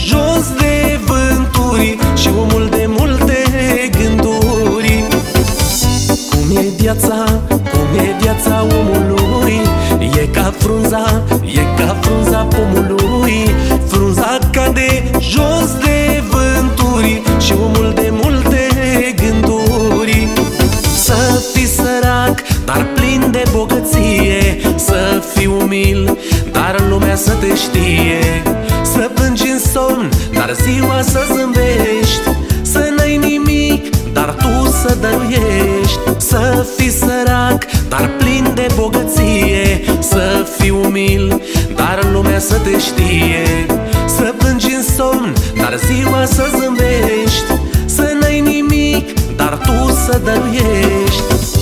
jos de vânturi și omul de multe gânduri. Cum e viața omului? E ca frunza pomului. Frunza cade jos de vânturi și omul de multe gânduri. Să fii sărac, dar plin de bogăție, să fii umil, dar lumea să te știe. Să plângi în somn, dar ziua să zâmbești. Să n-ai nimic, dar tu să dăruiești. Să fii sărac, dar plin de bogăție, să fii umil, dar lumea să te știe. Să plângi în somn, dar ziua să zâmbești. Să n-ai nimic, dar tu să dăruiești.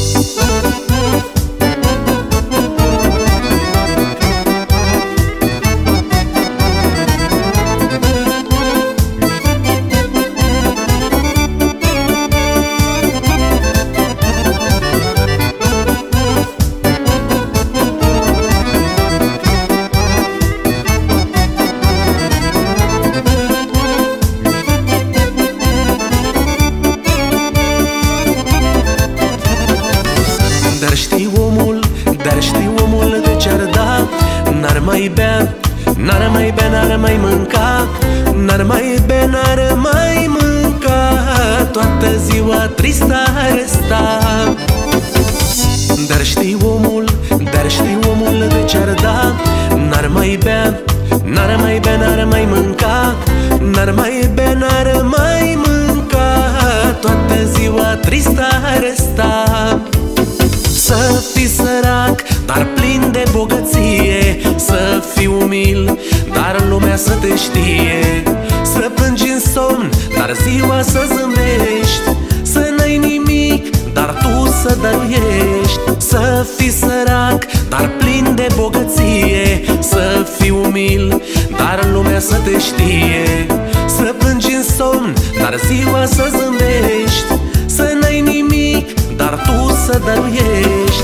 Dar știi omul de ce-ar da? N-ar mai bea, n-ar mai bea, n-ar mai mânca. N-ar mai bea, n-ar mai mânca. Toată ziua trist ar sta. Dar știi omul de ce-ar da? N-ar mai bea, n-ar mai bea, n-ar mai mânca. N-ar mai bea, n-ar mai mânca. Toată ziua trist ar sta. Să fii sărac, dar plin de bogăție, să fii umil, dar lumea să te știe. Să plângi în somn, dar ziua să zâmbești. Să n-ai nimic, dar tu să dăruiești. Să fii sărac, dar plin de bogăție, să fii umil, dar lumea să te știe. Să plângi în somn, dar ziua să zâmbești. Să n-ai nimic, dar tu să dăruiești.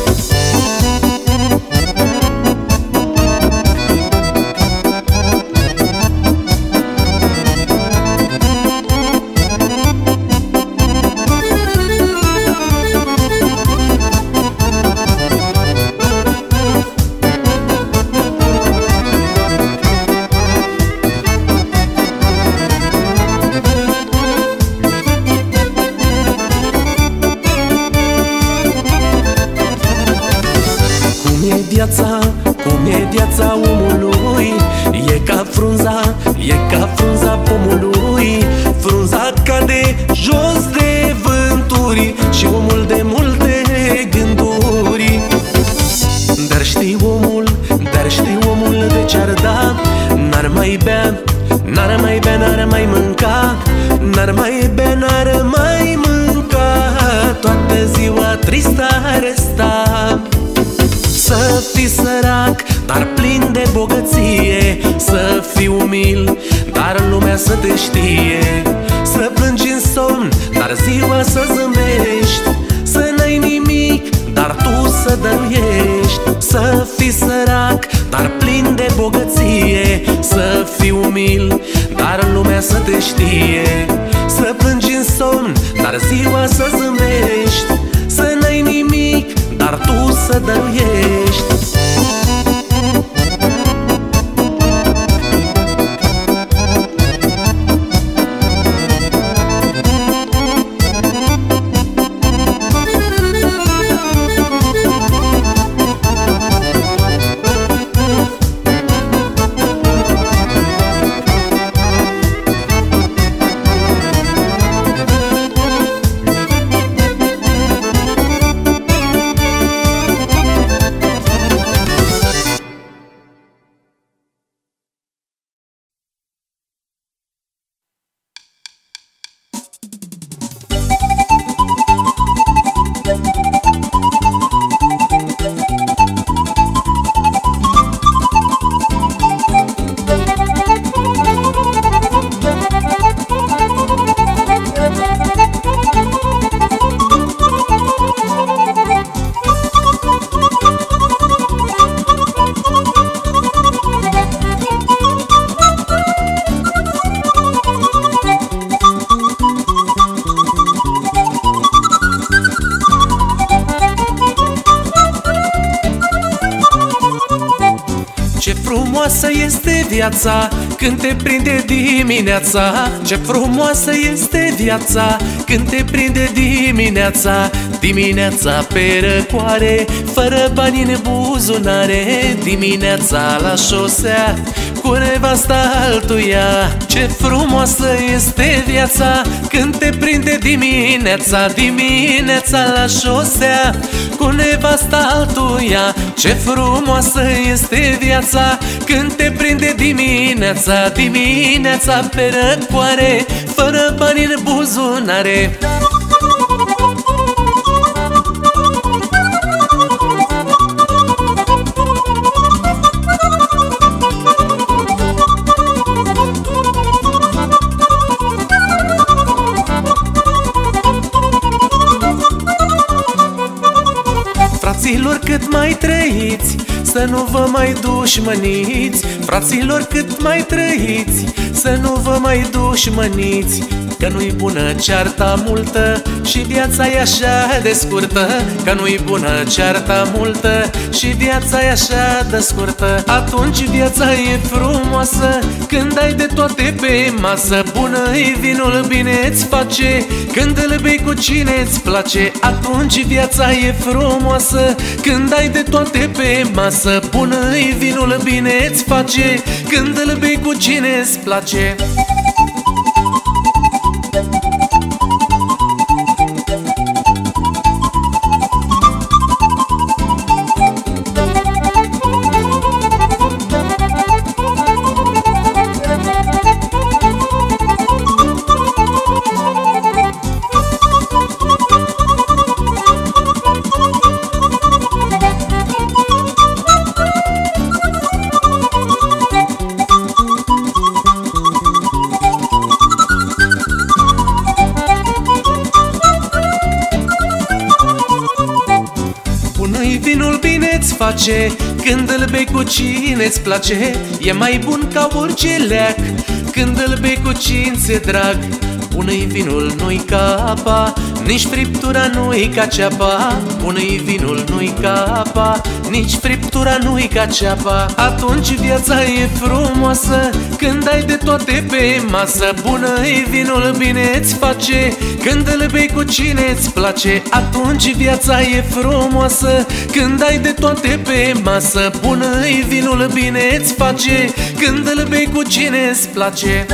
Cum e viața omului? E ca frunza pomului. Frunza cade jos de vânturi și omul de multe gânduri. Dar știi omul de ce-ar da? N-ar mai bea, n-ar mai bea, n-ar mai mânca. N-ar mai bea, n-ar mai mânca. Toată ziua trist ar sta. Să fii sărac, dar plin de bogăție, să fii umil, dar lumea să te știe. Să plângi în somn, dar ziua să zâmbești. Să n-ai nimic, dar tu să dăruiești. Să fii sărac, dar plin de bogăție, să fii umil, dar lumea să te știe. Să plângi în somn, dar ziua să zâmbești. Să n-ai nimic, dar tu să dăruiești. viața când te prinde dimineața. Ce frumoasă este viața când te prinde dimineața. Dimineața pe răcoare, fără bani în buzunare. Dimineața la șosea, cu nevasta altuia. Ce frumoasă este viața când te prinde dimineața. Dimineața la șosea, cu nevasta altuia. Ce frumoasă este viața când te prinde dimineața. Dimineața pe răcoare, fără bani în buzunare. Fraților, cât mai trăiți, să nu vă mai dușmăniți. Fraților, cât mai trăiți, să nu vă mai dușmăniți. Că nu-i bună cearta multă și viața e așa de scurtă. Că nu-i bună cearta multă și viața e așa de scurtă. Atunci viața e frumoasă când ai de toate pe masă. Bună-i vinul, bine-ți face când îl bei cu cine-ți place. Atunci viața e frumoasă când ai de toate pe masă. Bună-i vinul, bine-ți face când îl bei cu cine-ți place. Vinul bine-ți face când îl bei cu cine-ți place. E mai bun ca orice leac când îl bei cu cine-ți drag. Bună-i vinul, nu-i ca apa, nici friptura nu-i ca ceapa. Bună-i vinul, nu-i ca apa, nici friptura nu-i ca ceapa. Atunci viața e frumoasă când ai de toate pe masă. Bună-i vinul, bine-ți face când îl bei cu cine-ți place. Atunci viața e frumoasă când ai de toate pe masă. Bună-i vinul, bine-ți face când îl bei cu cine-ți place.